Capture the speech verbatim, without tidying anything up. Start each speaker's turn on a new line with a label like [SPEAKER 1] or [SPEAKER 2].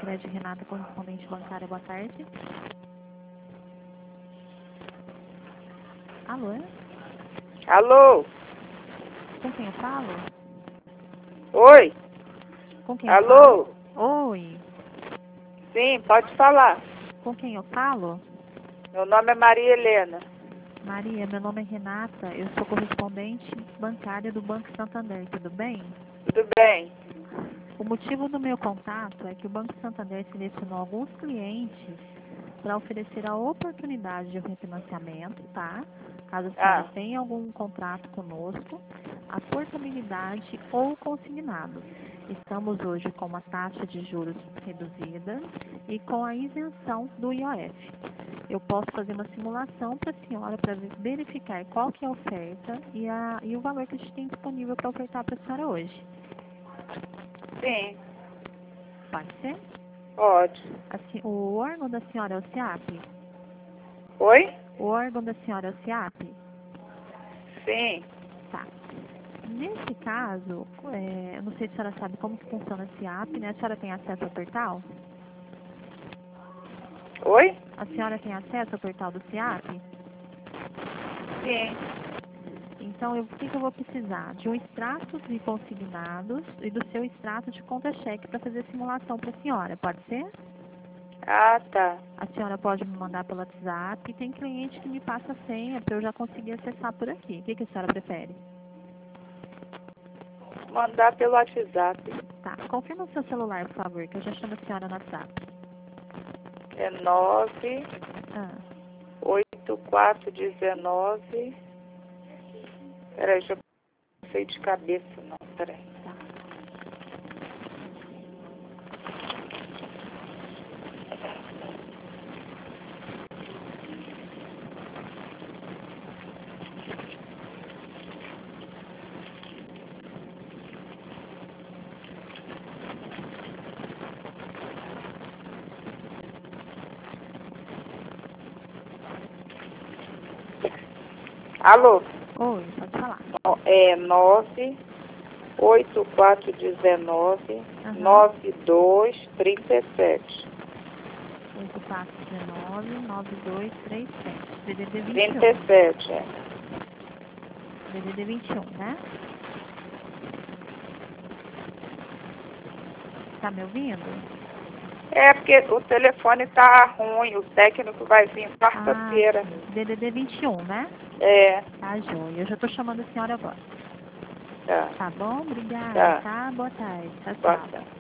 [SPEAKER 1] Sicredi, Renata, correspondente bancária, boa tarde. Alô?
[SPEAKER 2] Alô?
[SPEAKER 1] Com quem eu falo?
[SPEAKER 2] Oi?
[SPEAKER 1] Com quem eu
[SPEAKER 2] Alô?
[SPEAKER 1] falo? Oi.
[SPEAKER 2] Sim, pode falar.
[SPEAKER 1] Com quem eu falo?
[SPEAKER 2] Meu nome é Maria Helena.
[SPEAKER 1] Maria, meu nome é Renata, eu sou correspondente bancária do Banco Santander, tudo bem?
[SPEAKER 2] Tudo bem?
[SPEAKER 1] O motivo do meu contato é que o Banco Santander selecionou alguns clientes para oferecer a oportunidade de refinanciamento, tá? Caso a senhora
[SPEAKER 2] Ah,
[SPEAKER 1] tenha algum contrato conosco, a portabilidade ou consignado. Estamos hoje com uma taxa de juros reduzida e com a isenção do I O F. Eu posso fazer uma simulação para a senhora para verificar qual que é a oferta e, a, e o valor que a gente tem disponível para ofertar para a senhora hoje.
[SPEAKER 2] sim,
[SPEAKER 1] Pode ser?
[SPEAKER 2] pode.
[SPEAKER 1] Assim, o órgão da senhora é o SEAP?
[SPEAKER 2] Oi?
[SPEAKER 1] O órgão da senhora é o SEAP?
[SPEAKER 2] Sim.
[SPEAKER 1] Tá. Nesse caso, é, eu não sei se a senhora sabe como que funciona o SEAP, né? A senhora tem acesso ao portal?
[SPEAKER 2] Oi?
[SPEAKER 1] A senhora tem acesso ao portal do SEAP?
[SPEAKER 2] Sim.
[SPEAKER 1] Então, eu- o que, que eu vou precisar? De um extrato de consignados e do seu extrato de conta-cheque para fazer a simulação para a senhora, pode ser?
[SPEAKER 2] Ah, tá.
[SPEAKER 1] A senhora pode me mandar pelo WhatsApp. Tem cliente que me passa a senha para eu já conseguir acessar por aqui. O que, que a senhora prefere?
[SPEAKER 2] Mandar pelo WhatsApp.
[SPEAKER 1] Tá. Confirma o seu celular, por favor, que eu já chamo a senhora no WhatsApp.
[SPEAKER 2] É nove
[SPEAKER 1] Ah,
[SPEAKER 2] oito quatro um nove. Peraí, já não sei de cabeça não, peraí.
[SPEAKER 1] tá.
[SPEAKER 2] Alô?
[SPEAKER 1] Oi, pode falar.
[SPEAKER 2] Ó, É nove oito quatro um nove
[SPEAKER 1] Aham.
[SPEAKER 2] nove dois três sete.
[SPEAKER 1] oito quatro um nove, nove dois três sete. D D D vinte e
[SPEAKER 2] trinta e
[SPEAKER 1] um.
[SPEAKER 2] sete, é.
[SPEAKER 1] D D D vinte e um, né? Tá me ouvindo?
[SPEAKER 2] É porque o telefone tá ruim, o técnico vai vir quarta-feira.
[SPEAKER 1] Ah, D D D vinte e um, né?
[SPEAKER 2] É,
[SPEAKER 1] Tá, joia. Eu já tô chamando a senhora agora.
[SPEAKER 2] tá,
[SPEAKER 1] Tá bom? Obrigada,
[SPEAKER 2] tá.
[SPEAKER 1] tá? Boa tarde. Tchau,
[SPEAKER 2] Boa
[SPEAKER 1] tchau.
[SPEAKER 2] tarde.